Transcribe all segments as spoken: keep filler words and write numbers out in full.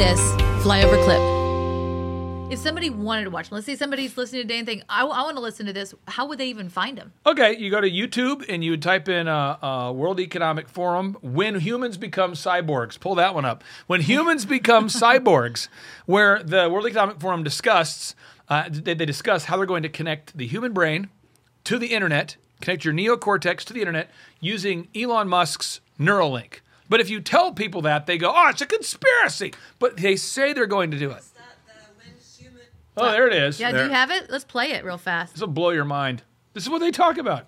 this flyover clip. If somebody wanted to watch, let's say somebody's listening today and think, I, I want to listen to this, how would they even find them? Okay, you go to YouTube and you type in uh, uh, World Economic Forum, When Humans Become Cyborgs. Pull that one up. When Humans Become Cyborgs, where the World Economic Forum discusses, uh, they, they discuss how they're going to connect the human brain to the internet, connect your neocortex to the internet using Elon Musk's Neuralink. But if you tell people that, they go, oh, it's a conspiracy. But they say they're going to do it. Oh, there it is. Yeah, there. Do you have it? Let's play it real fast. This will blow your mind. This is what they talk about.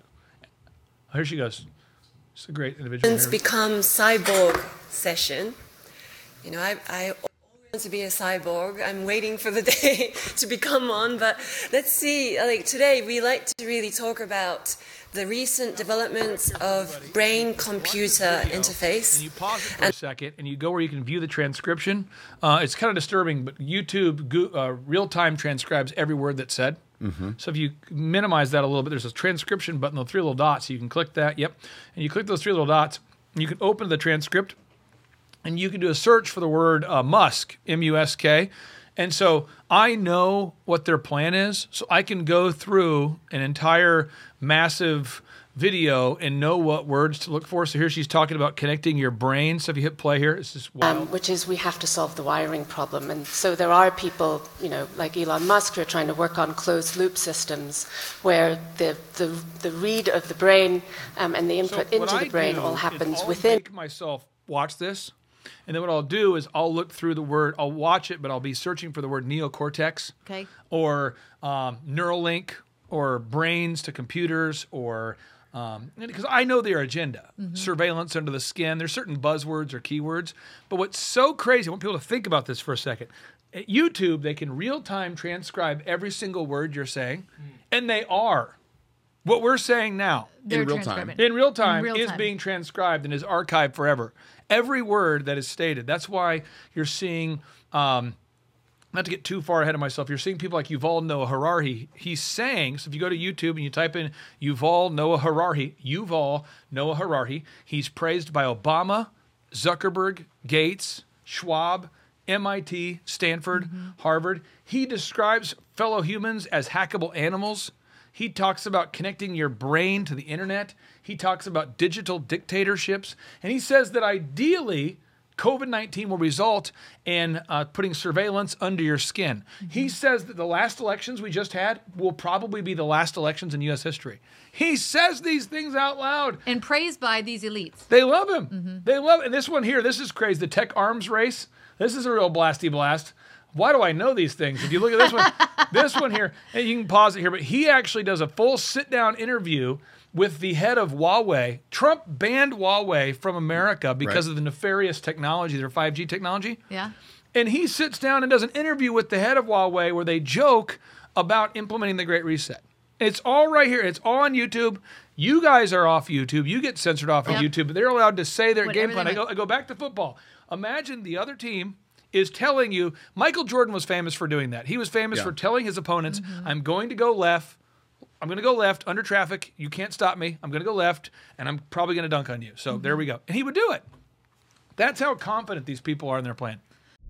Oh, here she goes. She's a great individual. It's become cyborg session. You know, I, I want to be a cyborg. I'm waiting for the day to become one. But let's see. Like today, we like to really talk about the recent developments of brain-computer interface. And you pause it for a second, and you go where you can view the transcription. Uh, it's kind of disturbing, but YouTube go, uh, real-time transcribes every word that's said. Mm-hmm. So if you minimize that a little bit, there's a transcription button, the three little dots. So you can click that, yep. And you click those three little dots, and you can open the transcript, and you can do a search for the word uh, Musk, M U S K. And so I know what their plan is, so I can go through an entire massive video and know what words to look for. So here she's talking about connecting your brain. So if you hit play here, it's just wild. Um, which is we have to solve the wiring problem. And so there are people, you know, like Elon Musk, who are trying to work on closed loop systems where the the, the read of the brain um, and the input so into the brain all happens I'll within. Make myself watch this. And then what I'll do is I'll look through the word, I'll watch it, but I'll be searching for the word neocortex, okay, or um, Neuralink, or brains to computers, or um, because I know their agenda, mm-hmm. surveillance under the skin. There's certain buzzwords or keywords. But what's so crazy, I want people to think about this for a second. At YouTube, they can real-time transcribe every single word you're saying, mm. and they are. What we're saying now, They're in real time, in real time, in real is time. being transcribed and is archived forever. Every word that is stated. That's why you're seeing, um, not to get too far ahead of myself, you're seeing people like Yuval Noah Harari. He's saying, so if you go to YouTube and you type in Yuval Noah Harari, Yuval Noah Harari, he's praised by Obama, Zuckerberg, Gates, Schwab, M I T, Stanford, mm-hmm. Harvard. He describes fellow humans as hackable animals. He talks about connecting your brain to the internet. He talks about digital dictatorships. And he says that ideally, COVID nineteen will result in uh, putting surveillance under your skin. Mm-hmm. He says that the last elections we just had will probably be the last elections in U S history. He says these things out loud. And praised by these elites. They love him. Mm-hmm. They love it. And this one here, this is crazy. The tech arms race. This is a real blasty blast. Why do I know these things? If you look at this one, this one here, and you can pause it here, but he actually does a full sit-down interview with the head of Huawei. Trump banned Huawei from America because right. of the nefarious technology, their five G technology. Yeah. And he sits down and does an interview with the head of Huawei where they joke about implementing the Great Reset. It's all right here. It's all on YouTube. You guys are off YouTube. You get censored off yep. of YouTube, but they're allowed to say their Whatever game plan. I go, I go back to football. Imagine the other team is telling you, Michael Jordan was famous for doing that. He was famous yeah. for telling his opponents, mm-hmm. I'm going to go left. I'm going to go left under traffic. You can't stop me. I'm going to go left, and I'm probably going to dunk on you. So mm-hmm. there we go. And he would do it. That's how confident these people are in their plan.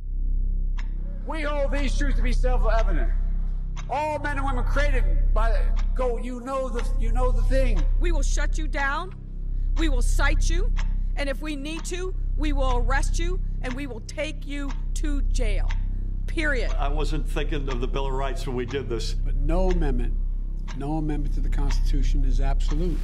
We hold these truths to be self-evident. All men and women created by the, go, you know the you know the thing. We will shut you down. We will cite you. And if we need to, we will arrest you and we will take you to jail. Period. I wasn't thinking of the Bill of Rights when we did this. But no amendment, no amendment to the Constitution is absolute.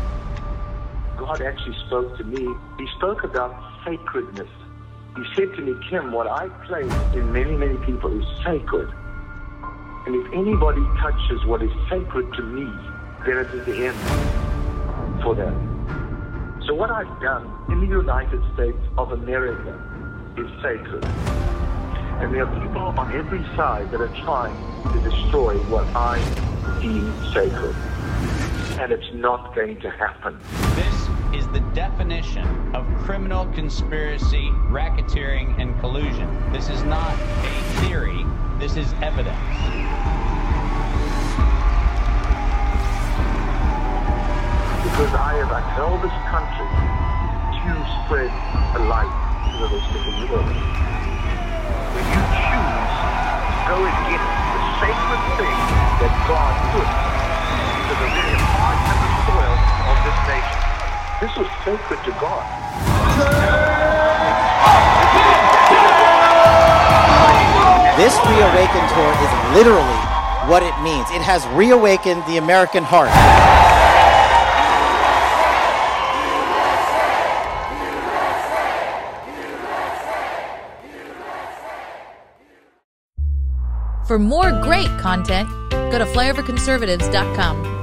God actually spoke to me. He spoke about sacredness. He said to me, Kim, what I place in many, many people is sacred. And if anybody touches what is sacred to me, then it is the end for them. So what I've done in the United States of America is sacred. And there are people on every side that are trying to destroy what I deem sacred. And it's not going to happen. This is the definition of criminal conspiracy, racketeering, and collusion. This is not a theory. This is evidence. Because I have upheld this country to spread a light to the rest of the world. sacred to God. This Reawaken tour is literally what it means. It has reawakened the American heart. For more great content, go to flyover conservatives dot com.